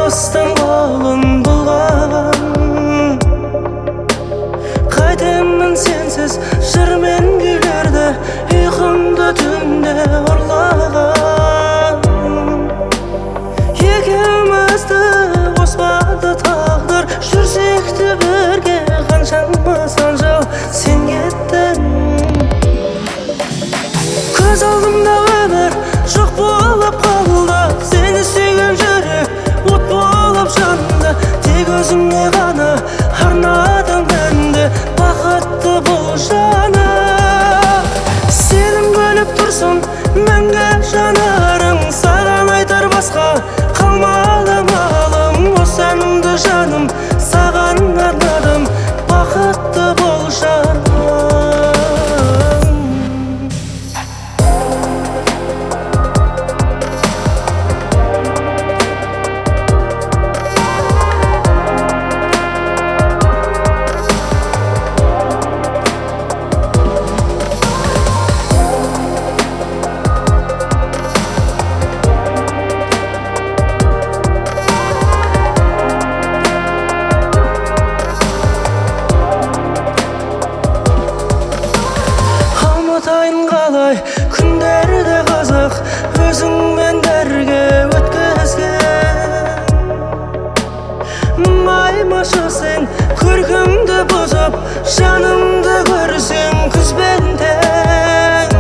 достың қолын бұлғаған. Қайтемін сенсіз жыр мен күйлерді, ұйқымды түнде ұрлаған. Екеумізді қоспады тағдыр, жүрсек те бірге қаншама сан жыл. Сен кеттің, көз алдымда өмір жоқ болып қалды. Сені сүйген жүрек от болып жанды. Тек өзіңе ғана арнадым әнді, бақытты бол жаным. Сенің күліп тұрсын мәңгі жанарың, саған айтар басқа қалмады малым. Осы әнімді жаным саған арнадым, бақытты бол жаным. Ұмытайын қалай күндерді қызық, өзіңмен бірге өткізген. Маймашы сен көркіңді бұзып, жанымды көрсең күзбен тең.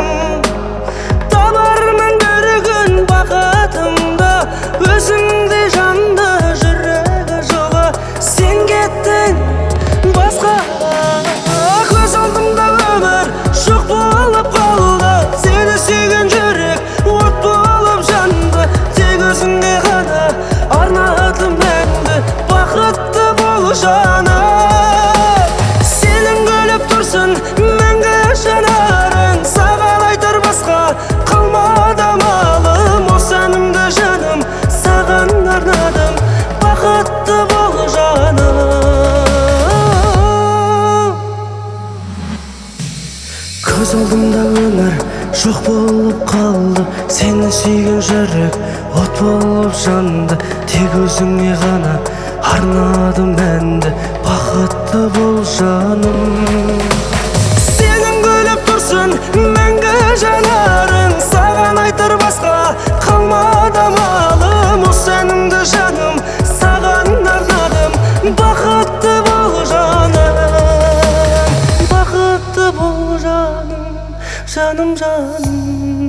Табармын бір күн бақытымды, өзіңде жанды жүрегі жылы. Сен кеттің басқа, көз алдымда өмір жоқ болып қалды. Сені сүйген жүрек от болып жанды. Тек өзіңе ғана арнадым әнді, бақытты бол жаным. Сенің күліп тұрсын мәңгі жанарың, саған айтар басқа қалмады малым. Осы әнімді жаным саған арнадым, бақытты бол жаным. Көз алдымда өмір жоқ болып қалды. Сені сүйген жүрек от болып жанды. Тек өзіңе ғана арнадым әнді, бақытты бол жаным. Сенің күліп тұрсын мәңгі жанарың, саған айтар басқа қалмады малым. Осы әнімді жаным саған арнадым, бақытты бол жаным. Бақытты бол жаным, жаным жаным.